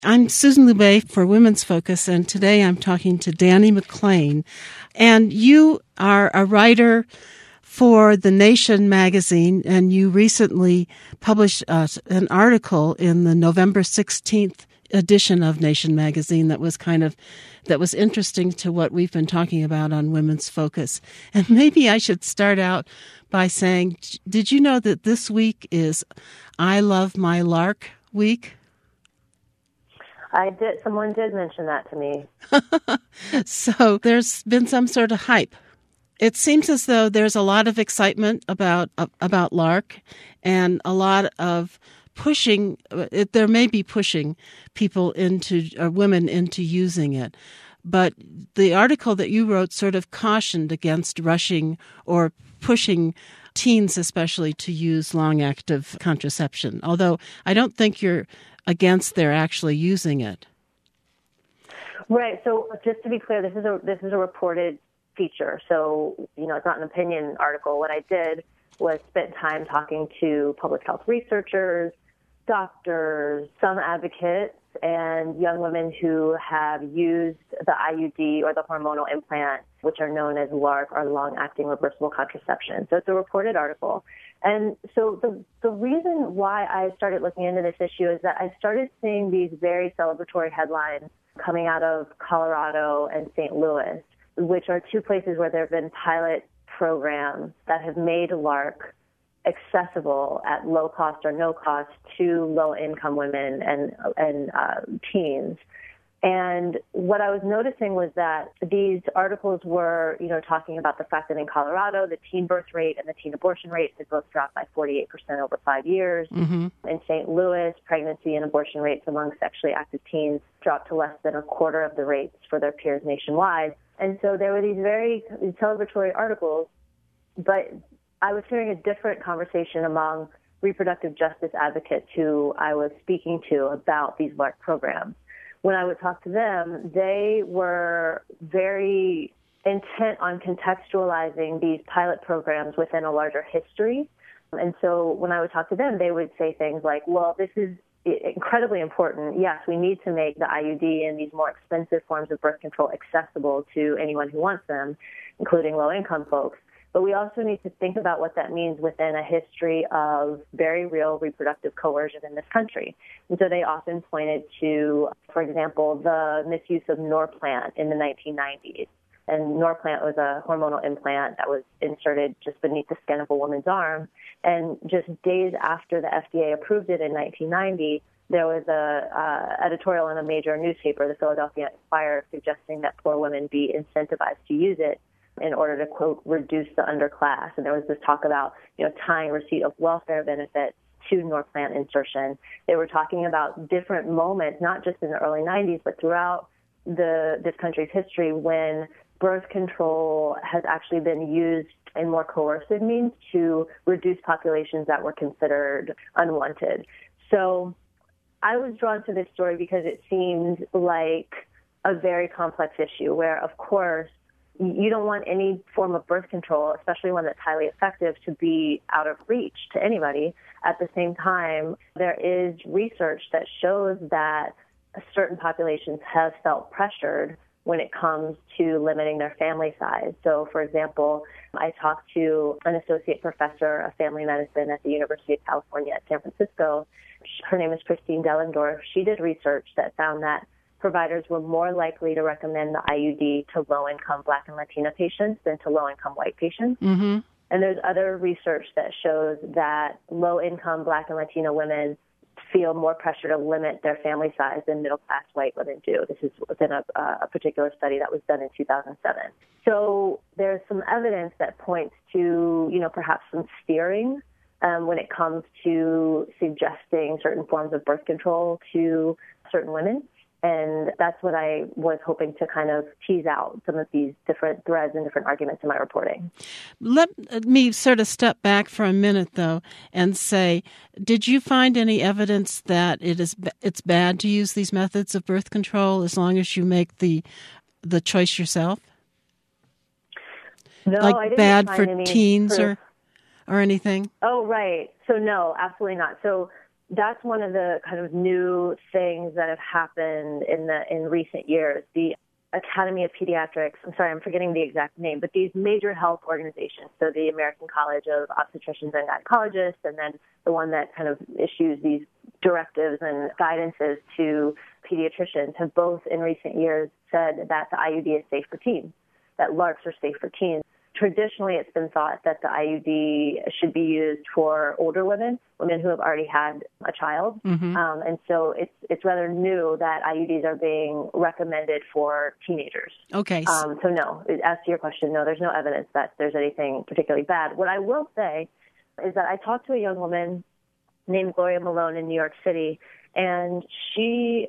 I'm Susan Loubet for Women's Focus, and today I'm talking to Danny McLean. And you are a writer for The Nation magazine, and you recently published an article in the November 16th edition of Nation magazine that was interesting to what we've been talking about on Women's Focus. And maybe I should start out by saying, did you know that this week is I Love My Lark week? I did. Someone did mention that to me. So there's been some sort of hype. It seems as though there's a lot of excitement about LARC and a lot of pushing. There may be pushing people women into using it. But the article that you wrote sort of cautioned against rushing or pushing teens especially to use long-active contraception, although I don't think you're against their actually using it. Right. So just to be clear, this is a reported feature. So, it's not an opinion article. What I did was spent time talking to public health researchers, doctors, some advocates, and young women who have used the IUD or the hormonal implant, which are known as LARC or long-acting reversible contraception. So it's a reported article. And so the reason why I started looking into this issue is that I started seeing these very celebratory headlines coming out of Colorado and St. Louis, which are two places where there have been pilot programs that have made LARC accessible at low cost or no cost to low-income women and teens. And what I was noticing was that these articles were, talking about the fact that in Colorado, the teen birth rate and the teen abortion rate had both dropped by 48% over 5 years. Mm-hmm. In St. Louis, pregnancy and abortion rates among sexually active teens dropped to less than a quarter of the rates for their peers nationwide. And so there were these very celebratory articles, but I was hearing a different conversation among reproductive justice advocates who I was speaking to about these LARC programs. When I would talk to them, they were very intent on contextualizing these pilot programs within a larger history. And so when I would talk to them, they would say things like, well, this is incredibly important. Yes, we need to make the IUD and these more expensive forms of birth control accessible to anyone who wants them, including low-income folks. But we also need to think about what that means within a history of very real reproductive coercion in this country. And so they often pointed to, for example, the misuse of Norplant in the 1990s. And Norplant was a hormonal implant that was inserted just beneath the skin of a woman's arm. And just days after the FDA approved it in 1990, there was a editorial in a major newspaper, the Philadelphia Inquirer, suggesting that poor women be incentivized to use it in order to, quote, reduce the underclass. And there was this talk about, tying receipt of welfare benefits to Norplant insertion. They were talking about different moments, not just in the early 90s, but throughout this country's history when birth control has actually been used in more coercive means to reduce populations that were considered unwanted. So I was drawn to this story because it seemed like a very complex issue where, of course, you don't want any form of birth control, especially one that's highly effective, to be out of reach to anybody. At the same time, there is research that shows that certain populations have felt pressured when it comes to limiting their family size. So, for example, I talked to an associate professor of family medicine at the University of California at San Francisco. Her name is Christine Dellendorf. She did research that found that providers were more likely to recommend the IUD to low-income Black and Latina patients than to low-income white patients. Mm-hmm. And there's other research that shows that low-income Black and Latina women feel more pressure to limit their family size than middle-class white women do. This is within a particular study that was done in 2007. So there's some evidence that points to, perhaps some steering when it comes to suggesting certain forms of birth control to certain women. And that's what I was hoping to kind of tease out, some of these different threads and different arguments in my reporting. Let me sort of step back for a minute, though, and say, did you find any evidence that it's bad to use these methods of birth control as long as you make the choice yourself? No, like I didn't bad find for any teens proof. or anything? Oh, right. So no, absolutely not. So that's one of the kind of new things that have happened in recent years. The Academy of Pediatrics, I'm sorry, I'm forgetting the exact name, but these major health organizations, so the American College of Obstetricians and Gynecologists, and then the one that kind of issues these directives and guidances to pediatricians, have both in recent years said that the IUD is safe for teens, that LARCs are safe for teens. Traditionally, it's been thought that the IUD should be used for older women who have already had a child. And so it's rather new that IUDs are being recommended for teenagers. Okay. So no, as to your question, no, there's no evidence that there's anything particularly bad. What I will say is that I talked to a young woman named Gloria Malone in New York City, and she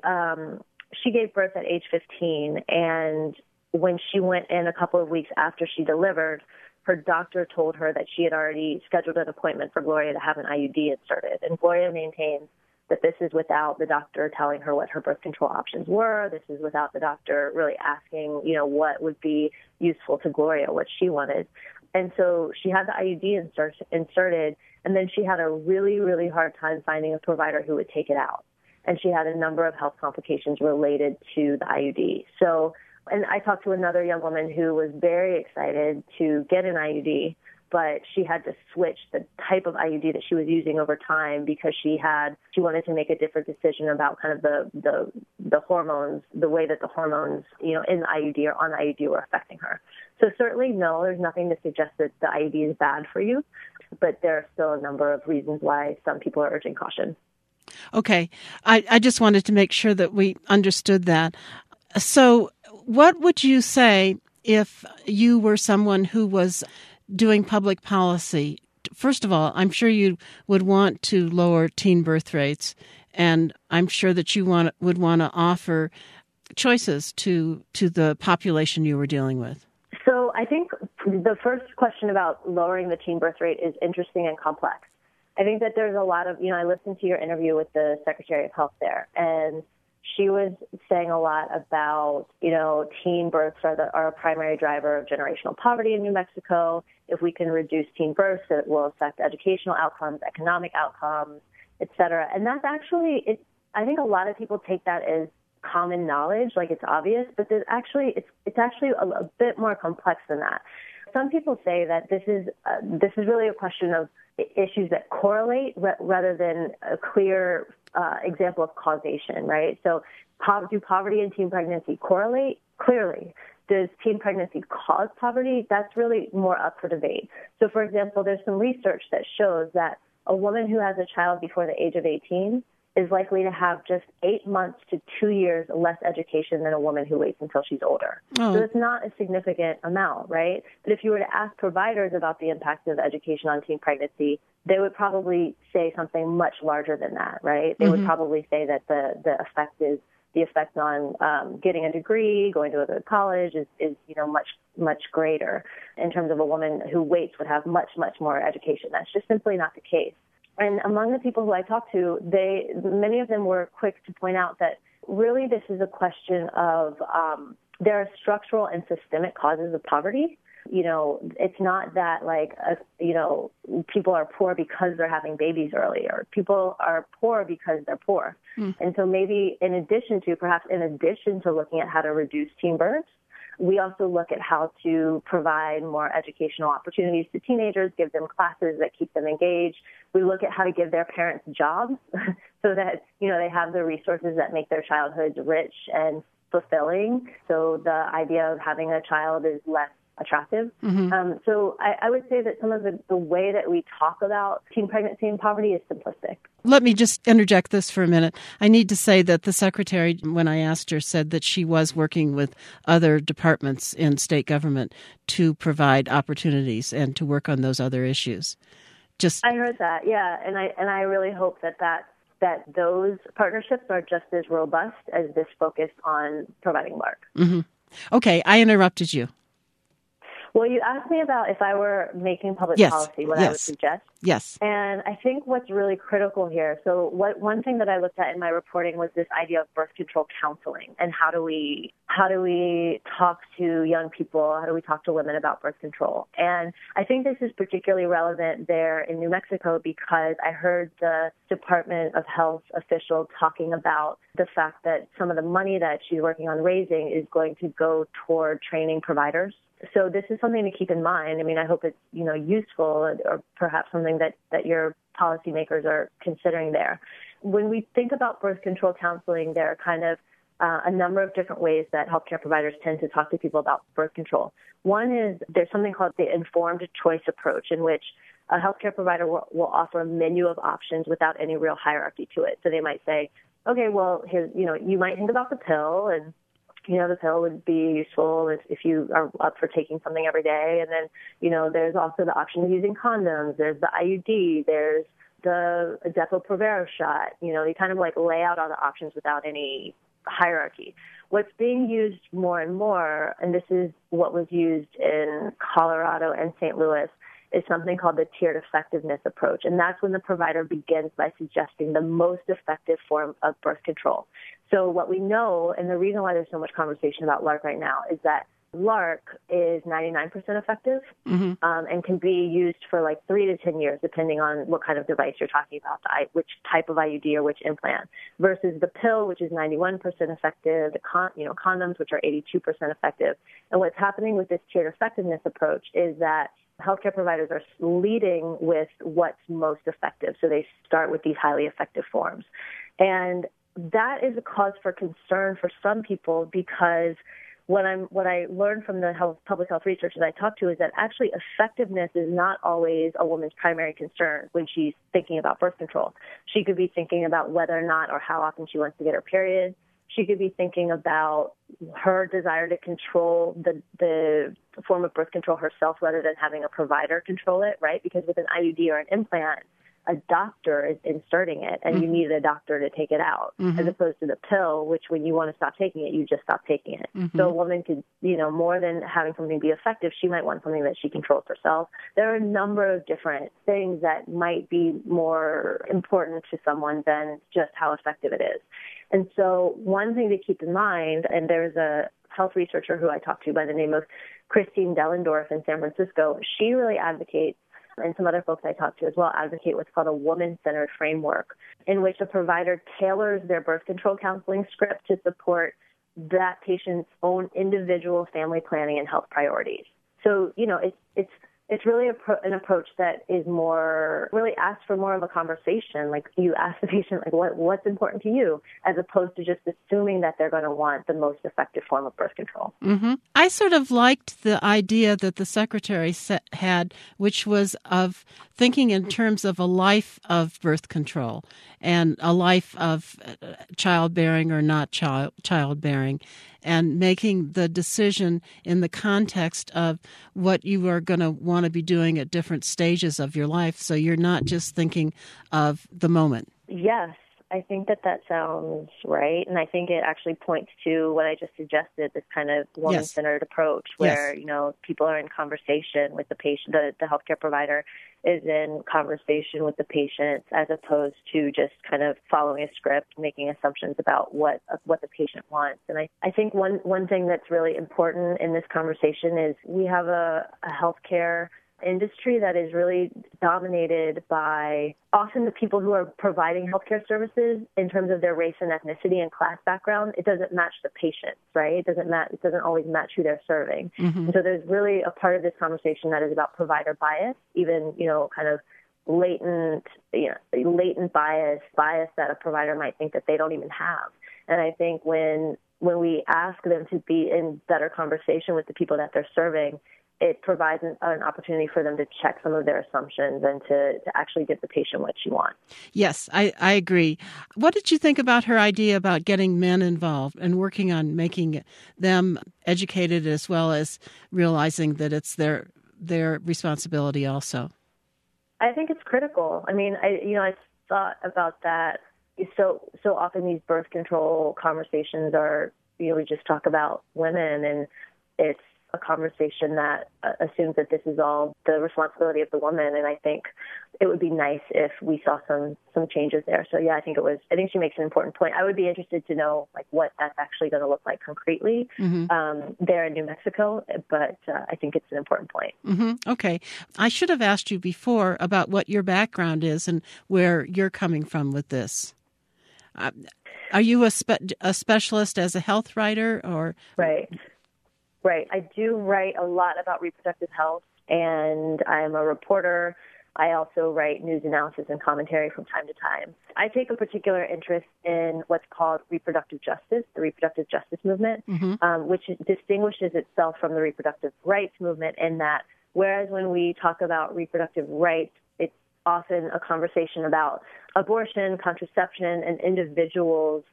gave birth at age 15, and when she went in a couple of weeks after she delivered, her doctor told her that she had already scheduled an appointment for Gloria to have an IUD inserted. And Gloria maintains that this is without the doctor telling her what her birth control options were. This is without the doctor really asking, what would be useful to Gloria, what she wanted. And so she had the IUD inserted, and then she had a really, really hard time finding a provider who would take it out. And she had a number of health complications related to the IUD. And I talked to another young woman who was very excited to get an IUD, but she had to switch the type of IUD that she was using over time because she wanted to make a different decision about kind of the hormones, the way that the hormones, in the IUD or on the IUD were affecting her. So certainly, no, there's nothing to suggest that the IUD is bad for you, but there are still a number of reasons why some people are urging caution. Okay. I just wanted to make sure that we understood that. So what would you say if you were someone who was doing public policy? First of all, I'm sure you would want to lower teen birth rates, and I'm sure that you would want to offer choices to the population you were dealing with. So I think the first question about lowering the teen birth rate is interesting and complex. I think that there's a lot of, I listened to your interview with the Secretary of Health there, and she was saying a lot about, teen births are a primary driver of generational poverty in New Mexico. If we can reduce teen births, it will affect educational outcomes, economic outcomes, et cetera. And that's actually, I think a lot of people take that as common knowledge, like it's obvious, but it's actually a bit more complex than that. Some people say that this is really a question of issues that correlate rather than a clear example of causation, right? So do poverty and teen pregnancy correlate? Clearly. Does teen pregnancy cause poverty? That's really more up for debate. So, for example, there's some research that shows that a woman who has a child before the age of 18 is likely to have just 8 months to 2 years less education than a woman who waits until she's older. Oh. So it's not a significant amount, right? But if you were to ask providers about the impact of education on teen pregnancy, they would probably say something much larger than that, right? They would probably say that the effect on getting a degree, going to a good college is much greater in terms of a woman who waits would have much more education. That's just simply not the case. And among the people who I talked to, many of them were quick to point out that really this is a question of there are structural and systemic causes of poverty. It's not that people are poor because they're having babies early, or people are poor because they're poor. And so maybe in addition to looking at how to reduce teen births, we also look at how to provide more educational opportunities to teenagers, give them classes that keep them engaged. We look at how to give their parents jobs so that, they have the resources that make their childhoods rich and fulfilling. So the idea of having a child is less attractive. So I would say that some of the way that we talk about teen pregnancy and poverty is simplistic. Let me just interject this for a minute. I need to say that the secretary, when I asked her, said that she was working with other departments in state government to provide opportunities and to work on those other issues. I heard that, yeah, and I really hope that those partnerships are just as robust as this focus on providing LARC. Okay, I interrupted you. Well, you asked me about if I were making public Yes. policy, what I would Yes. suggest. Yes. And I think what's really critical here, so one thing that I looked at in my reporting was this idea of birth control counseling and how do we talk to young people, how do we talk to women about birth control? And I think this is particularly relevant there in New Mexico because I heard the Department of Health official talking about the fact that some of the money that she's working on raising is going to go toward training providers. So this is something to keep in mind. I mean, I hope it's, useful or perhaps something that your policymakers are considering there. When we think about birth control counseling, there are kind of a number of different ways that healthcare providers tend to talk to people about birth control. One is there's something called the informed choice approach, in which a healthcare provider will offer a menu of options without any real hierarchy to it. So they might say, okay, well, here's, you might think about the pill, and the pill would be useful if you are up for taking something every day. And then, there's also the option of using condoms. There's the IUD. There's the Depo-Provera shot. You kind of lay out all the options without any hierarchy. What's being used more and more, and this is what was used in Colorado and St. Louis, is something called the tiered effectiveness approach. And that's when the provider begins by suggesting the most effective form of birth control. So what we know, and the reason why there's so much conversation about LARC right now, is that LARC is 99% effective and can be used for 3 to 10 years, depending on what kind of device you're talking about, which type of IUD or which implant, versus the pill, which is 91% effective, the condoms, which are 82% effective. And what's happening with this tiered effectiveness approach is that healthcare providers are leading with what's most effective. So they start with these highly effective forms. And that is a cause for concern for some people because what I learned from the public health researchers I talked to is that actually effectiveness is not always a woman's primary concern when she's thinking about birth control. She could be thinking about whether or not or how often she wants to get her period. She could be thinking about her desire to control the form of birth control herself rather than having a provider control it, right? Because with an IUD or an implant, a doctor is inserting it, and you need a doctor to take it out, as opposed to the pill, which when you want to stop taking it, you just stop taking it. So a woman could, more than having something be effective, she might want something that she controls herself. There are a number of different things that might be more important to someone than just how effective it is. And so one thing to keep in mind, and there's a health researcher who I talked to by the name of Christine Dellendorf in San Francisco, she really advocates, and some other folks I talked to as well, advocate what's called a woman-centered framework, in which a provider tailors their birth control counseling script to support that patient's own individual family planning and health priorities. So, it's really an approach that is really asks for more of a conversation. Like you ask the patient, what's important to you, as opposed to just assuming that they're going to want the most effective form of birth control. I sort of liked the idea that the secretary had, which was of thinking in terms of a life of birth control and a life of childbearing or not childbearing, and making the decision in the context of what you are going to want to be doing at different stages of your life. So you're not just thinking of the moment. Yes, I think that sounds right. And I think it actually points to what I just suggested, this kind of woman-centered approach where, people are in conversation with the patient, the healthcare provider is in conversation with the patient, as opposed to just kind of following a script, making assumptions about what the patient wants. And I think one thing that's really important in this conversation is we have a healthcare industry that is really dominated by often the people who are providing healthcare services in terms of their race and ethnicity and class background. It doesn't match the patient, right? It doesn't always match who they're serving. And so there's really a part of this conversation that is about provider bias, even, kind of latent bias that a provider might think that they don't even have. And I think when we ask them to be in better conversation with the people that they're serving, it provides an opportunity for them to check some of their assumptions and to actually give the patient what she wants. Yes, I agree. What did you think about her idea about getting men involved and working on making them educated, as well as realizing that it's their responsibility also? I think it's critical. I mean, I thought about that. So often these birth control conversations are, we just talk about women, and it's a conversation that assumes that this is all the responsibility of the woman. And I think it would be nice if we saw some changes there. So yeah, I think she makes an important point. I would be interested to know like what that's actually going to look like concretely there in New Mexico. But I think it's an important point. Mm-hmm. Okay. I should have asked you before about what your background is and where you're coming from with this. Are you a specialist as a health writer or? Right. I do write a lot about reproductive health, and I'm a reporter. I also write news analysis and commentary from time to time. I take a particular interest in what's called reproductive justice, the reproductive justice movement, which distinguishes itself from the reproductive rights movement in that whereas when we talk about reproductive rights, it's often a conversation about abortion, contraception, and individuals'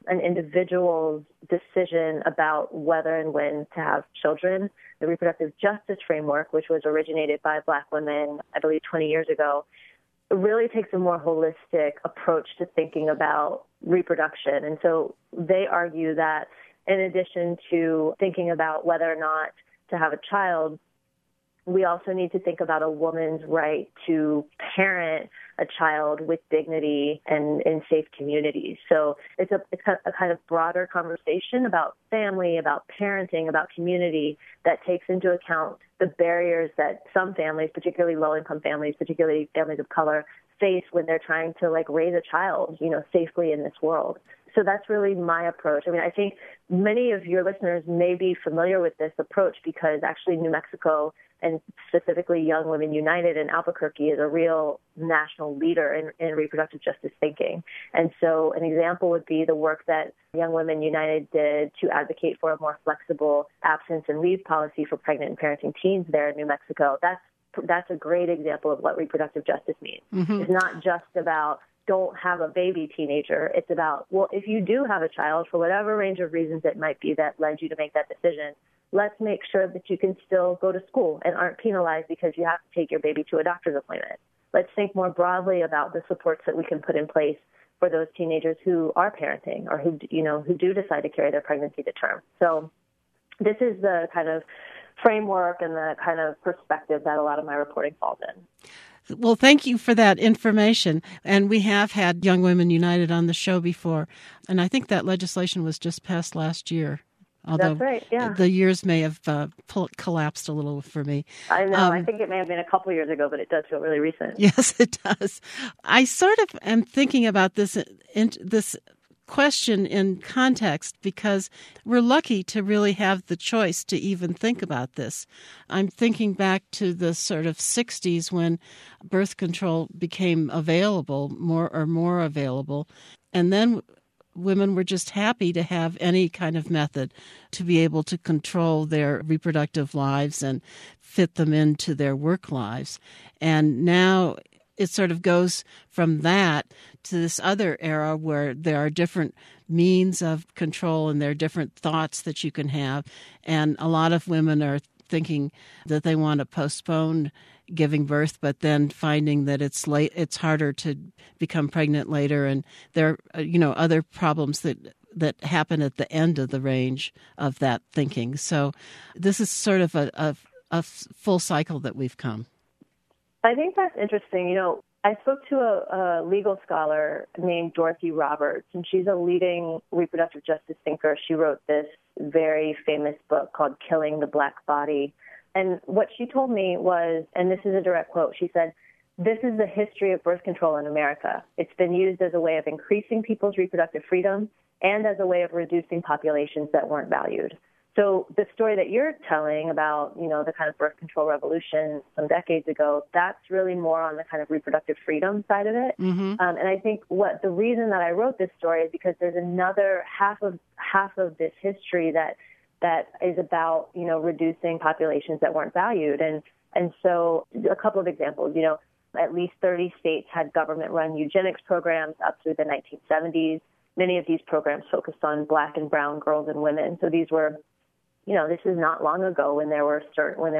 decision about whether and when to have children. The reproductive justice framework, which was originated by Black women, I believe 20 years ago, really takes a more holistic approach to thinking about reproduction. And so they argue that in addition to thinking about whether or not to have a child, we also need to think about a woman's right to parent a child with dignity and in safe communities. So it's a kind of broader conversation about family, about parenting, about community that takes into account the barriers that some families, particularly low-income families, particularly families of color, face when they're trying to raise a child, safely in this world. So that's really my approach. I mean, I think many of your listeners may be familiar with this approach because actually New Mexico and specifically Young Women United in Albuquerque is a real national leader in reproductive justice thinking. And so an example would be the work that Young Women United did to advocate for a more flexible absence and leave policy for pregnant and parenting teens there in New Mexico. That's a great example of what reproductive justice means. Mm-hmm. It's not just about don't have a baby teenager. It's about, well, if you do have a child, for whatever range of reasons it might be that led you to make that decision, let's make sure that you can still go to school and aren't penalized because you have to take your baby to a doctor's appointment. Let's think more broadly about the supports that we can put in place for those teenagers who are parenting or who do decide to carry their pregnancy to term. So this is the kind of framework and the kind of perspective that a lot of my reporting falls in. Well, thank you for that information. And we have had Young Women United on the show before. And I think that legislation was just passed last year. Although that's right, yeah. The years may have collapsed a little for me. I know. I think it may have been a couple years ago, but it does feel really recent. Yes, it does. I sort of am thinking about this question in context because we're lucky to really have the choice to even think about this. I'm thinking back to the sort of 60s when birth control became available, more available, and then women were just happy to have any kind of method to be able to control their reproductive lives and fit them into their work lives. And now it sort of goes from that to this other era where there are different means of control and there are different thoughts that you can have. And a lot of women are thinking that they want to postpone giving birth, but then finding that it's harder to become pregnant later. And there are, other problems that happen at the end of the range of that thinking. So this is sort of a full cycle that we've come. I think that's interesting. I spoke to a legal scholar named Dorothy Roberts, and she's a leading reproductive justice thinker. She wrote this very famous book called Killing the Black Body. And what she told me was, and this is a direct quote, she said, "This is the history of birth control in America. It's been used as a way of increasing people's reproductive freedom and as a way of reducing populations that weren't valued." So the story that you're telling about, the kind of birth control revolution some decades ago, that's really more on the kind of reproductive freedom side of it. Mm-hmm. And I think the reason that I wrote this story is because there's another half of this history that is about, reducing populations that weren't valued. And so a couple of examples, at least 30 states had government-run eugenics programs up through the 1970s. Many of these programs focused on Black and brown girls and women. So these were, this is not long ago when there were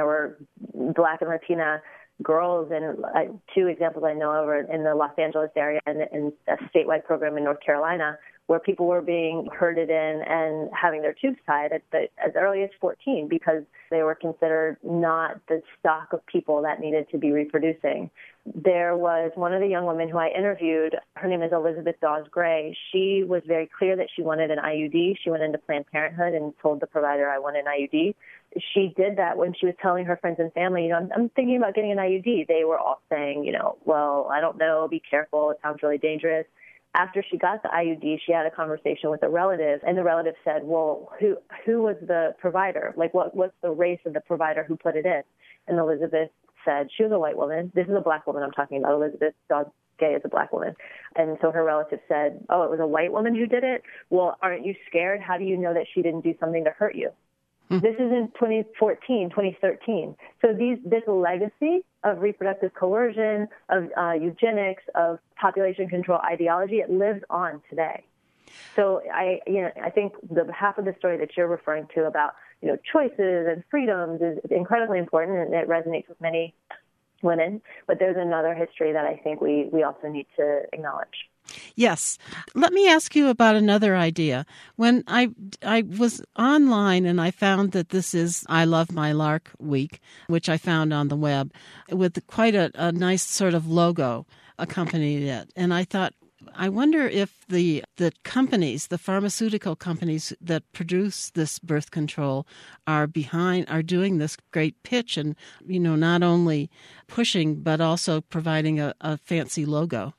Black and Latina girls, and two examples I know of are in the Los Angeles area and a statewide program in North Carolina, where people were being herded in and having their tubes tied as early as 14 because they were considered not the stock of people that needed to be reproducing. There was one of the young women who I interviewed, her name is Elizabeth Dawes Gray. She was very clear that she wanted an IUD. She went into Planned Parenthood and told the provider, I want an IUD. She did that when she was telling her friends and family, I'm thinking about getting an IUD. They were all saying, well, I don't know, be careful, it sounds really dangerous. After she got the IUD, she had a conversation with a relative, and the relative said, well, who was the provider? Like, what's the race of the provider who put it in? And Elizabeth said, she was a white woman. This is a black woman I'm talking about. Elizabeth Dawes Gay is a black woman. And so her relative said, oh, it was a white woman who did it? Well, aren't you scared? How do you know that she didn't do something to hurt you? This is in 2014, 2013. So this legacy of reproductive coercion, of eugenics, of population control ideology, it lives on today. So I think the half of the story that you're referring to about, choices and freedoms is incredibly important, and it resonates with many women. But there's another history that I think we also need to acknowledge. Yes. Let me ask you about another idea. When I was online and I found that this is I Love My Lark Week, which I found on the web, with quite a nice sort of logo accompanying it. And I thought, I wonder if the companies, the pharmaceutical companies that produce this birth control are doing this great pitch and, not only pushing, but also providing a fancy logo.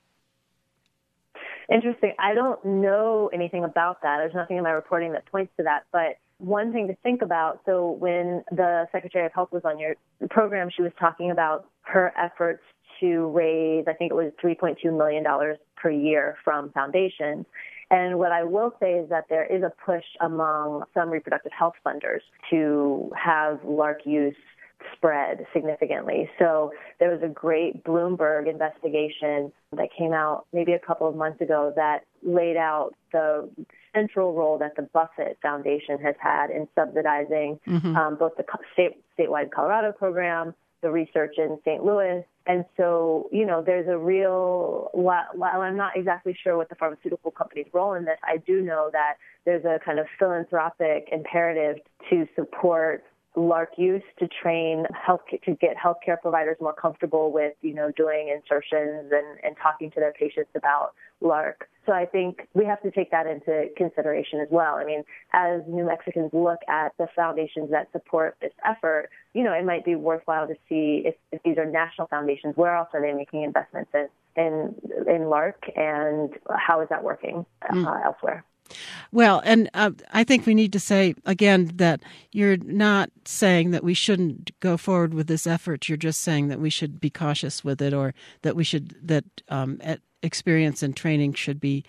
Interesting. I don't know anything about that. There's nothing in my reporting that points to that. But one thing to think about, so when the Secretary of Health was on your program, she was talking about her efforts to raise, I think it was $3.2 million per year from foundations. And what I will say is that there is a push among some reproductive health funders to have LARC use spread significantly. So there was a great Bloomberg investigation that came out maybe a couple of months ago that laid out the central role that the Buffett Foundation has had in subsidizing both the statewide Colorado program, the research in St. Louis. And so, there's a real, while I'm not exactly sure what the pharmaceutical company's role in this, I do know that there's a kind of philanthropic imperative to support LARC use to train to get healthcare providers more comfortable with, doing insertions and talking to their patients about LARC. So I think we have to take that into consideration as well. I mean, as New Mexicans look at the foundations that support this effort, it might be worthwhile to see if these are national foundations, where else are they making investments in LARC, and how is that working elsewhere? Well, and I think we need to say, again, that you're not saying that we shouldn't go forward with this effort. You're just saying that we should be cautious with it, or that experience and training should be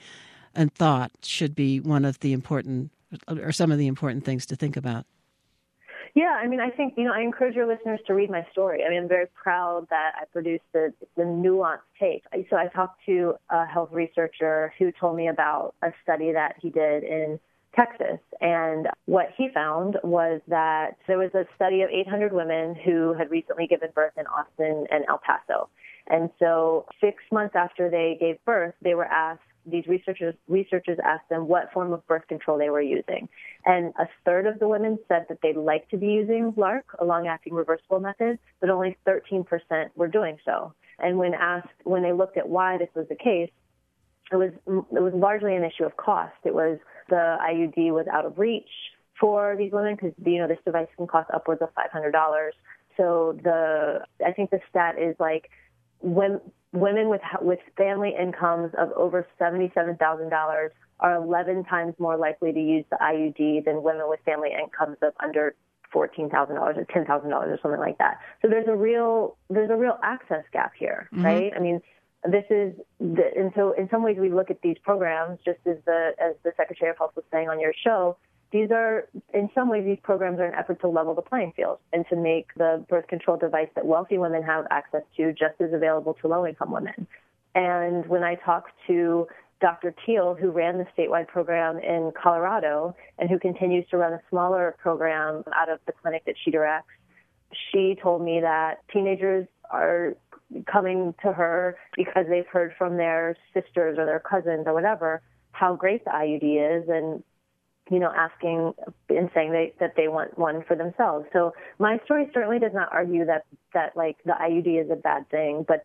one of the important, or some of the important things to think about. Yeah, I mean, I think, I encourage your listeners to read my story. I mean, I'm very proud that I produced the nuanced take. So I talked to a health researcher who told me about a study that he did in Texas. And what he found was that there was a study of 800 women who had recently given birth in Austin and El Paso. And so 6 months after they gave birth, they were asked, these researchers asked them what form of birth control they were using. And a third of the women said that they'd like to be using LARC, a long-acting reversible method, but only 13% were doing so. And when they looked at why this was the case, it was largely an issue of cost. It was the IUD was out of reach for these women because, this device can cost upwards of $500. So I think the stat is like when women with family incomes of over $77,000 are 11 times more likely to use the IUD than women with family incomes of under $14,000 or $10,000 or something like that. So there's a real access gap here, right? I mean, and so in some ways we look at these programs just as the Secretary of Health was saying on your show. These programs are an effort to level the playing field and to make the birth control device that wealthy women have access to just as available to low-income women. And when I talked to Dr. Teal, who ran the statewide program in Colorado and who continues to run a smaller program out of the clinic that she directs, she told me that teenagers are coming to her because they've heard from their sisters or their cousins or whatever how great the IUD is and, asking and saying that they want one for themselves. So my story certainly does not argue that like the IUD is a bad thing, but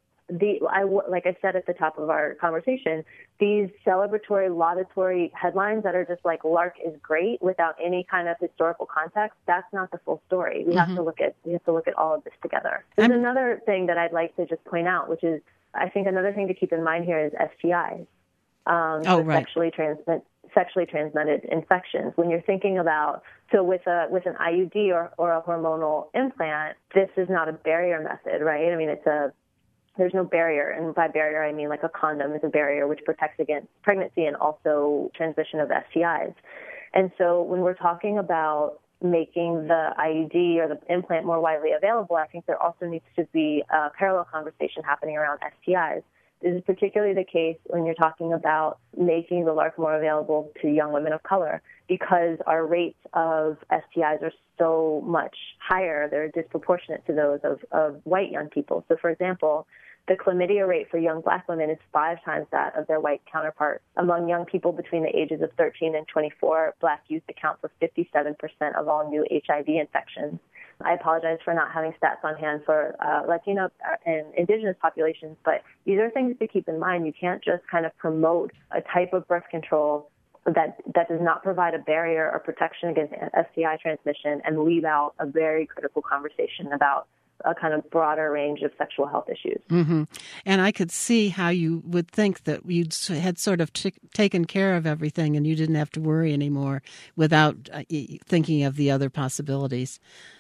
like I said at the top of our conversation, these celebratory, laudatory headlines that are just like LARC is great without any kind of historical context, that's not the full story. We have to look at all of this together. There's another thing that I'd like to just point out, which is I think another thing to keep in mind here is STIs. Right. Sexually transmitted infections. When you're thinking about, so with an IUD or a hormonal implant, this is not a barrier method, right? I mean, there's no barrier, and by barrier I mean like a condom is a barrier which protects against pregnancy and also transmission of STIs. And so when we're talking about making the IUD or the implant more widely available, I think there also needs to be a parallel conversation happening around STIs. This is particularly the case when you're talking about making the LARC more available to young women of color, because our rates of STIs are so much higher. They're disproportionate to those of white young people. So, for example, the chlamydia rate for young black women is 5 times that of their white counterparts. Among young people between the ages of 13 and 24, black youth account for 57% of all new HIV infections. I apologize for not having stats on hand for Latino and indigenous populations, but these are things to keep in mind. You can't just kind of promote a type of birth control that does not provide a barrier or protection against STI transmission and leave out a very critical conversation about a kind of broader range of sexual health issues. Mm-hmm. And I could see how you would think that you had sort of taken care of everything and you didn't have to worry anymore without thinking of the other possibilities.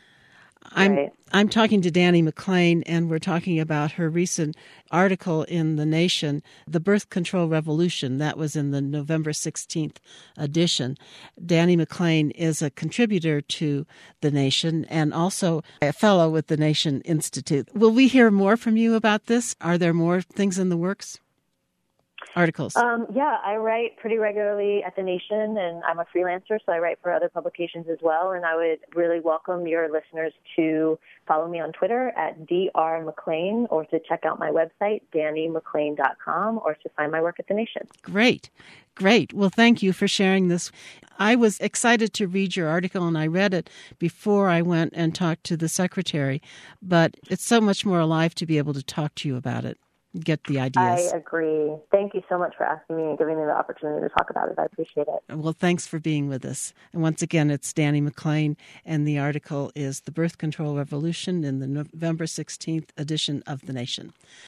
I'm talking to Dani McClain, and we're talking about her recent article in The Nation, The Birth Control Revolution. That was in the November 16th edition. Dani McClain is a contributor to The Nation and also a fellow with the Nation Institute. Will we hear more from you about this? Are there more things in the works? Articles? Yeah, I write pretty regularly at The Nation, and I'm a freelancer, so I write for other publications as well. And I would really welcome your listeners to follow me on Twitter at drmclain, or to check out my website, DaniMcClain.com, or to find my work at The Nation. Great. Well, thank you for sharing this. I was excited to read your article, and I read it before I went and talked to the secretary. But it's so much more alive to be able to talk to you about it. Get the ideas. I agree. Thank you so much for asking me and giving me the opportunity to talk about it. I appreciate it. Well, thanks for being with us. And once again, it's Dani McClain, and the article is The Birth Control Revolution in the November 16th edition of The Nation.